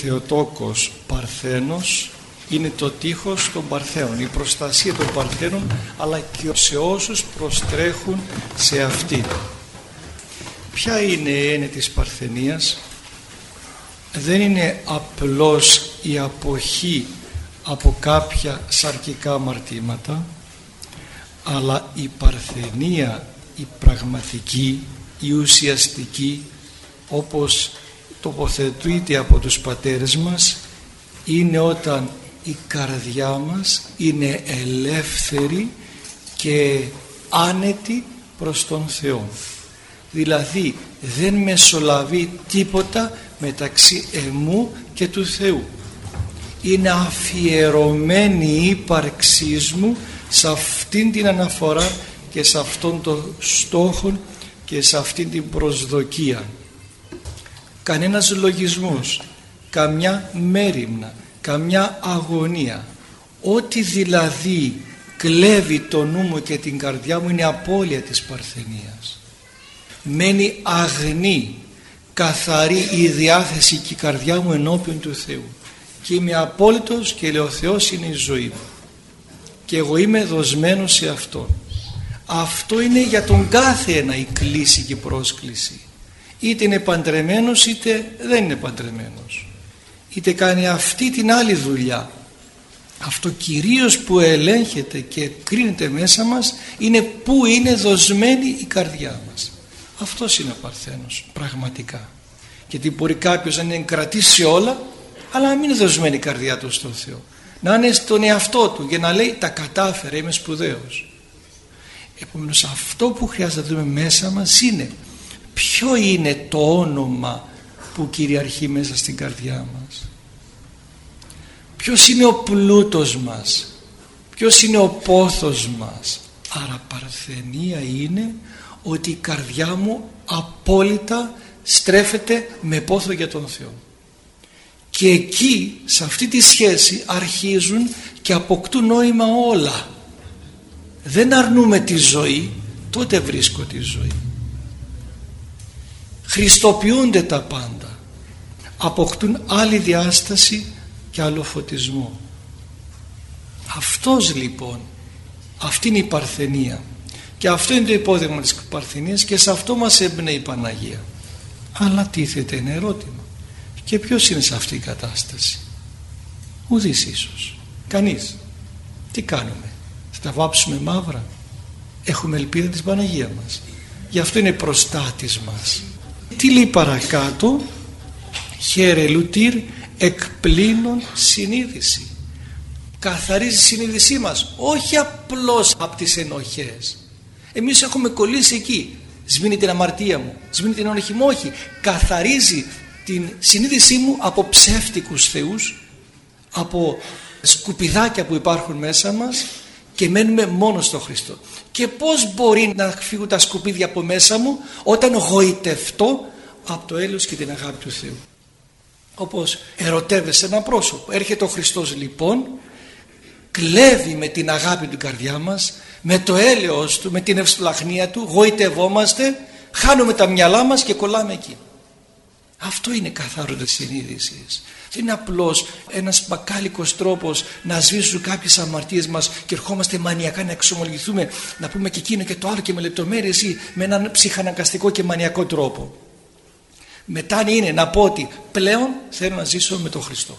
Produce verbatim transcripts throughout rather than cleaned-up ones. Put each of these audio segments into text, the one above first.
Θεοτόκος Παρθένος είναι το τείχος των Παρθένων, η προστασία των Παρθένων, αλλά και σε όσους προστρέχουν σε αυτή. Ποια είναι η έννοια της Παρθενίας? Δεν είναι απλώς η αποχή από κάποια σαρκικά αμαρτήματα, αλλά η Παρθενία, η πραγματική, η ουσιαστική, όπως τοποθετείται από τους πατέρες μας, είναι όταν η καρδιά μας είναι ελεύθερη και άνετη προς τον Θεό. Δηλαδή δεν μεσολαβεί τίποτα μεταξύ εμού και του Θεού. Είναι αφιερωμένη η ύπαρξή μου σε αυτήν την αναφορά και σε αυτόν τον στόχο και σε αυτήν την προσδοκία. Κανένας λογισμός, καμιά μέριμνα, καμιά αγωνία, ό,τι δηλαδή κλέβει το νου μου και την καρδιά μου είναι απώλεια της Παρθενίας. Μένει αγνή, καθαρή η διάθεση και η καρδιά μου ενώπιον του Θεού και είμαι απόλυτος και λέει ο Θεός είναι η ζωή μου και εγώ είμαι δοσμένος σε Αυτόν. Αυτό είναι για τον κάθε ένα η κλήση και η πρόσκληση, είτε είναι παντρεμένος είτε δεν είναι παντρεμένος, είτε κάνει αυτή την άλλη δουλειά. Αυτό κυρίως που ελέγχεται και κρίνεται μέσα μας είναι πού είναι δοσμένη η καρδιά μας. Αυτός είναι ο Παρθένος πραγματικά. Γιατί μπορεί κάποιος να είναι κρατήσει όλα, αλλά να μην είναι δοσμένη η καρδιά του στον Θεό, να είναι στον εαυτό του και να λέει τα κατάφερα, είμαι σπουδαίος. Επομένως αυτό που χρειάζεται να δούμε μέσα μας είναι ποιο είναι το όνομα που κυριαρχεί μέσα στην καρδιά μας, ποιος είναι ο πλούτος μας, ποιος είναι ο πόθος μας. Άρα Παρθενία είναι ότι η καρδιά μου απόλυτα στρέφεται με πόθο για τον Θεό. Και εκεί σε αυτή τη σχέση αρχίζουν και αποκτούν νόημα όλα. Δεν αρνούμε τη ζωή, τότε βρίσκω τη ζωή. Χριστοποιούνται τα πάντα, αποκτούν άλλη διάσταση και άλλο φωτισμό. Αυτός λοιπόν, αυτή είναι η Παρθενία και αυτό είναι το υπόδειγμα της Παρθενίας και σε αυτό μας έμπνεε η Παναγία. Αλλά τίθεται ένα ερώτημα, και ποιος είναι σε αυτή η κατάσταση? Ουδής ίσως, κανείς. Τι κάνουμε? Θα τα βάψουμε μαύρα? Έχουμε ελπίδα της Παναγία μας, γι' αυτό είναι προστάτης μας. Τι λέει παρακάτω? Χαίρε λουτήρ εκπλήνων συνείδηση. Καθαρίζει η συνείδησή μας, όχι απλώς από τις ενοχές. Εμείς έχουμε κολλήσει εκεί. Σβήνει την αμαρτία μου, σβήνει την ενοχή μου, όχι. Καθαρίζει την συνείδησή μου από ψεύτικους θεούς, από σκουπιδάκια που υπάρχουν μέσα μας και μένουμε μόνο στο Χριστό. Και πώς μπορεί να φύγουν τα σκουπίδια από μέσα μου όταν γοητευτώ από το έλεος και την αγάπη του Θεού? Όπως ερωτεύεσαι ένα πρόσωπο. Έρχεται ο Χριστός λοιπόν, κλέβει με την αγάπη του καρδιά μας, με το έλεος του, με την ευσπλαχνία του, γοητευόμαστε, χάνουμε τα μυαλά μας και κολλάμε εκεί. Αυτό είναι καθαρότητα της συνείδησης. Δεν είναι απλώς ένας μπακάλικος τρόπος να σβήσουμε κάποιες αμαρτίες μας και ερχόμαστε μανιακά να εξομολογηθούμε, να πούμε και εκείνο και το άλλο και με λεπτομέρειες ή με έναν ψυχαναγκαστικό και μανιακό τρόπο. Μετά είναι να πω ότι πλέον θέλω να ζήσω με τον Χριστό.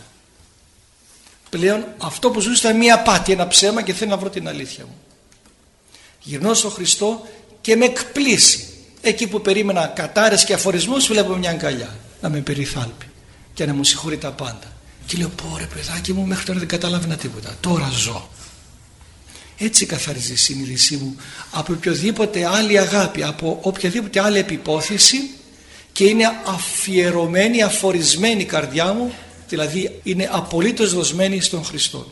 Πλέον αυτό που ζούσα ήταν μία απάτη, ένα ψέμα και θέλω να βρω την αλήθεια μου. Γυρνώ στον Χριστό και με εκπλήσει. Εκεί που περίμενα κατάρες και αφορισμούς βλέπω μια αγκαλιά να με περιθάλπει και να μου συγχωρεί τα πάντα. Και λέω πω ρε παιδάκι μου, μέχρι τώρα δεν καταλάβαινα τίποτα, τώρα ζω. Έτσι καθαρίζει η συνείδησή μου από οποιοδήποτε άλλη αγάπη, από οποιαδήποτε άλλη επιπόθεση και είναι αφιερωμένη, αφορισμένη η καρδιά μου, δηλαδή είναι απολύτως δοσμένη στον Χριστό.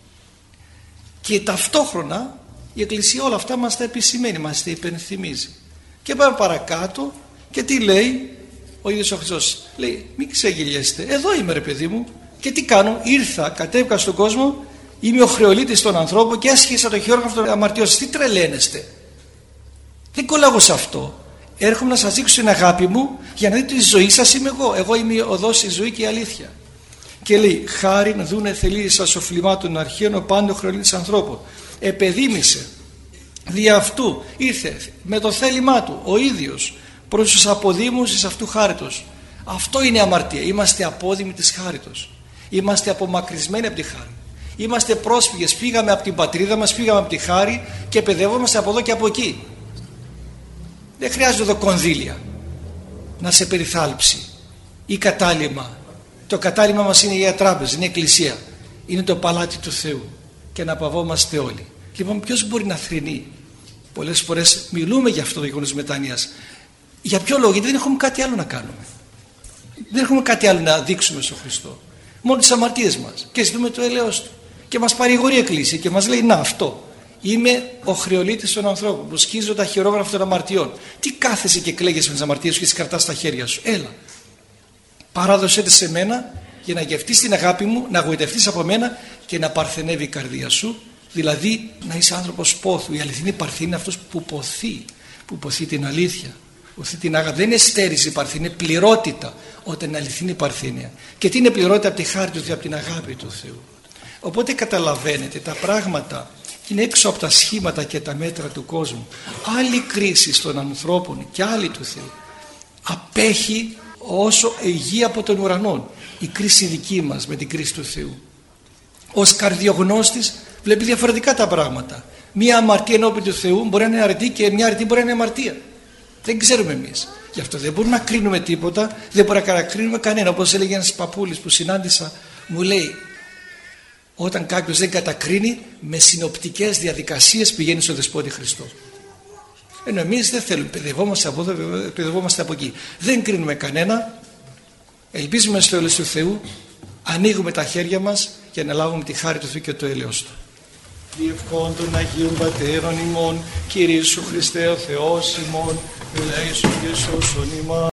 Και ταυτόχρονα η Εκκλησία όλα αυτά μας τα επισημαίνει, μας τα υπενθυμίζει. Και πάμε παρακάτω και τι λέει ο ίδιος ο Χριστός? Λέει μην ξεγελιέστε, εδώ είμαι ρε παιδί μου. Και τι κάνω? Ήρθα, κατέβηκα στον κόσμο, είμαι ο χρεολύτης των ανθρώπων και άσχισα το χειρόγραφο των αμαρτιών σας. Τι τρελαίνεστε? Δεν κολλάω σε αυτό. Έρχομαι να σας δείξω την αγάπη μου για να δείτε τη ζωή σας είμαι εγώ. Εγώ είμαι η οδός, η ζωή και η αλήθεια. Και λέει χάρη να δούνε θελήσεις ασοφλημάτων αρχαίων ο πάντο χρονίτης ανθρώπων. Επεδίμησε δι' αυτού, ήρθε με το θέλημά του ο ίδιος προς τους αποδήμους της αυτού χάριτος. Αυτό είναι αμαρτία. Είμαστε απόδημοι της χάριτος. Είμαστε απομακρυσμένοι από τη χάρη. Είμαστε πρόσφυγες. Φύγαμε από την πατρίδα μας, φύγαμε από τη χάρη και παιδεύομαστε από εδώ και από εκεί. Δεν χρειάζεται εδώ κονδύλια να σε περιθάλψει ή κατάλημα. Το κατάλημα μας είναι η τράπεζα, είναι η εκκλησία, είναι το παλάτι του Θεού και να παυόμαστε όλοι. Λοιπόν, ποιος μπορεί να θρηνεί? Πολλές φορές μιλούμε για αυτό το γεγονός μετανοίας. Για ποιο λόγο? Γιατί δεν έχουμε κάτι άλλο να κάνουμε. Δεν έχουμε κάτι άλλο να δείξουμε στον Χριστό. Μόνο τις αμαρτίες μας. Και ζητούμε το έλεος του. Και μας παρηγορεί η εκκλησία και μας λέει: να, αυτό. Είμαι ο χρεολύτης των ανθρώπων που σκίζω τα χειρόγραφα των αμαρτιών. Τι κάθεσαι και κλαίγεσαι με τις αμαρτίες σου και τις κρατάς στα χέρια σου? Έλα. Παράδοσέ τις σε μένα για να γευτείς την αγάπη μου, να γοητευτείς από μένα και να παρθενεύει η καρδία σου. Δηλαδή να είσαι άνθρωπος πόθου. Η αληθινή παρθενή είναι αυτός που ποθεί, που ποθεί την αλήθεια. Ποθεί την αγάπη. Δεν είναι στέρηση η παρθενή, είναι πληρότητα όταν είναι αληθινή παρθενία. Και τι είναι πληρότητα? Από τη χάρη του Θεού, από την αγάπη του Θεού. Οπότε καταλαβαίνετε, τα πράγματα είναι έξω από τα σχήματα και τα μέτρα του κόσμου. Άλλη κρίση των ανθρώπων και άλλη του Θεού απέχει όσο υγεία από τον ουρανό. Η κρίση δική μας με την κρίση του Θεού. Ως καρδιογνώστης βλέπει διαφορετικά τα πράγματα. Μία αμαρτία ενώπιον του Θεού μπορεί να είναι αρετή και μια αρετή μπορεί να είναι αμαρτία. Δεν ξέρουμε εμείς. Γι' αυτό δεν μπορούμε να κρίνουμε τίποτα, δεν μπορούμε να κατακρίνουμε κανένα. Όπως έλεγε ένας παππούλης που συνάντησα, μου λέει: όταν κάποιος δεν κατακρίνει, με συνοπτικές διαδικασίες πηγαίνει στο Δεσπότη Χριστό. Ενώ εμείς δεν θέλουμε, παιδευόμαστε από εδώ, παιδευόμαστε από εκεί. Δεν κρίνουμε κανένα, ελπίζουμε στο έλεος του Θεού, ανοίγουμε τα χέρια μας για να λάβουμε τη χάρη του Θεού και το έλεος του. Διευχών των Αγίων Πατέρων ημών, Κυρίου Χριστέ ο Θεός ημών, ελέησον και σώσον ημάς.